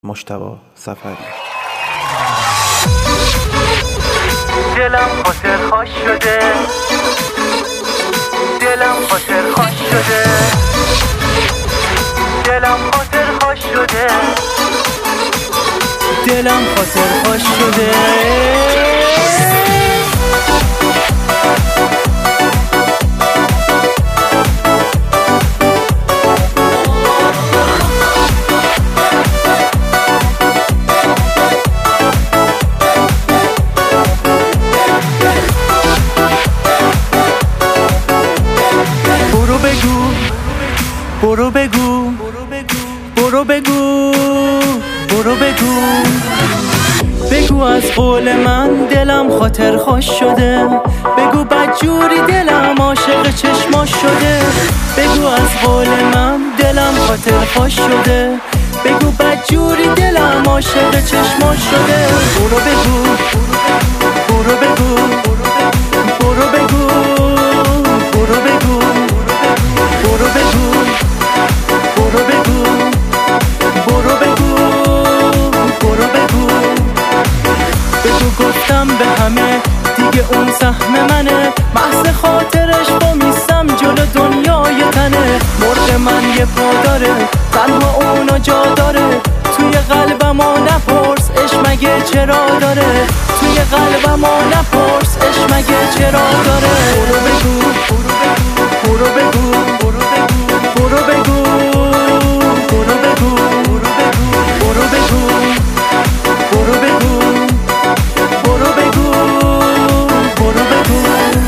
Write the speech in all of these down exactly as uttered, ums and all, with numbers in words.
مجتبی سفری. دلم خاطر خوش شده، دلم خاطر خوش شده، دلم خاطر خوش شده، دلم خاطر خوش شده. برو بگو برو بگو برو بگو بگو از قول من دلم خاطر خوش شده، بگو بدجوری دلم عاشق چشماش شده، بگو از قول من دلم خاطر خوش شده، بگو بدجوری دلم عاشق چشماش شده. برو بگو برو بگو برو بگو برو بگو برو بگو برو بگو برو بگو برو بگو بگو گفتم به همه دیگه اون سهم منه، محض خاطرش با میستم جلو دنیای تنه. مرغ من یه پا داره، تنها اونا جا داره، توی قلبم ها نپرس اش مگه چرا داره، توی قلبم ها نپرس اش مگه چرا داره. برو بگو برو بگو برو بگو برو بگو برو بگو برو بگو برو بگو برو بگو برو بگو.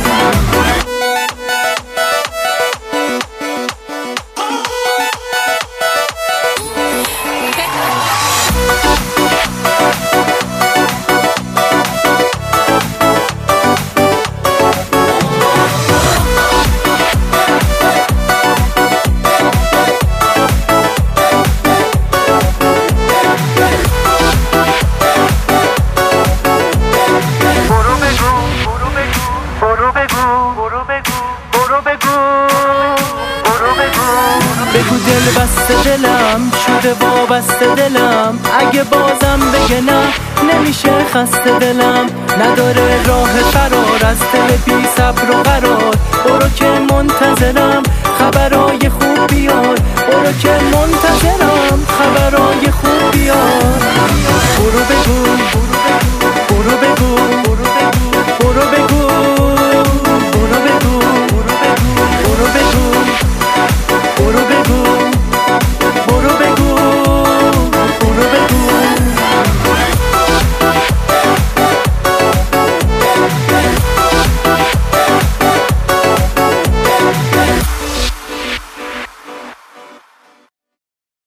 بگو دل بسته دلم شده وابسته دلم، اگه بازم بگه نه نمیشه خسته دلم، نداره راه فرار از دل بی صبر و قرار. برو که منتظرم خبرای خوب بیار، برو که منتظرم خبرای خوب بیار.